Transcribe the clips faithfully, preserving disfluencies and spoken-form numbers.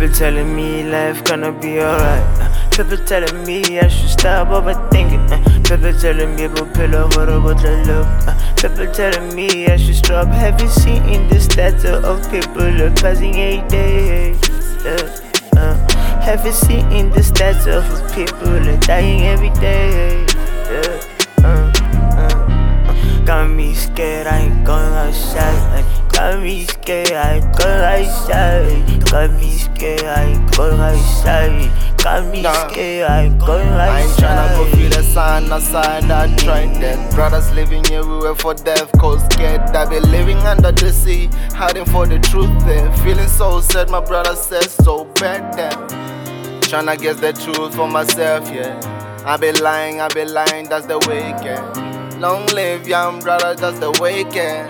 People telling me life gonna be alright. Uh, people telling me I should stop overthinking. Uh, people telling me about pillow what about the look. Uh, people telling me I should stop. Have you seen the stature of people passing eight days? Uh, uh, have you seen the stature of people dying every day? Uh, uh, uh, got me scared, I ain't going outside. Got me scared, I ain't going outside. Got me scared, I ain't going outside. Got me Nah. scared, I ain't going outside. I ain't tryna go feel the sun outside, I tried that. Brothers living everywhere for death, cause scared. I be living under the sea, hiding for the truth there. Feeling so sad, my brother says so bad damn. Tryna guess the truth for myself, yeah. I be lying, I be lying, that's the way it can. Long live young brother, that's the way it can.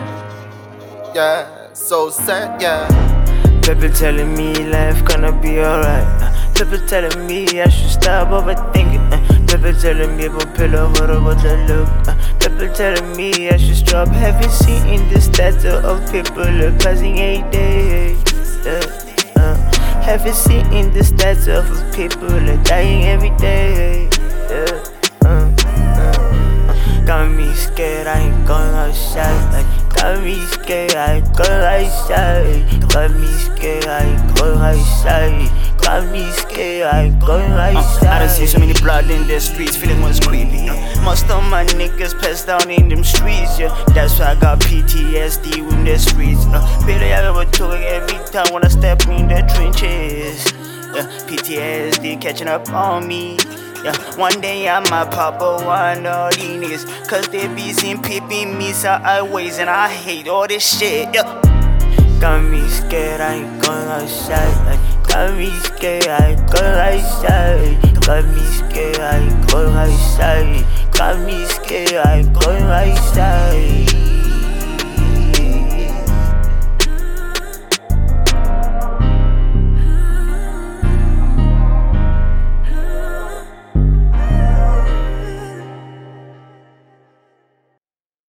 Yeah, so sad, yeah. People telling me life gonna be alright. Uh, people telling me I should stop overthinking. Uh, people telling me about pillow what about the look. Uh, people telling me I should stop. Have you seen the stature of people passing eight days? Uh, uh, have you seen the stature of people dying every day? Uh, uh, uh, got me scared, I ain't going outside. Got me scared, I ain't going outside. Got me scared, I ain't going outside. Got me scared, I ain't going outside. uh, I done seen so many blood in the streets, feeling was creepy. uh, Most of my niggas passed down in them streets, yeah. That's why I got P T S D in the streets. uh, Billy, I ever took every time when I step in the trenches. Yeah, P T S D catching up on me. Yeah, one day I might pop a one of these niggas, cause they be seen peeping me sideways and I hate all this shit, yeah. Got me scared, I ain't going outside. Got me scared, I ain't going outside. Got me scared, I ain't going outside. Got me scared, I ain't going outside.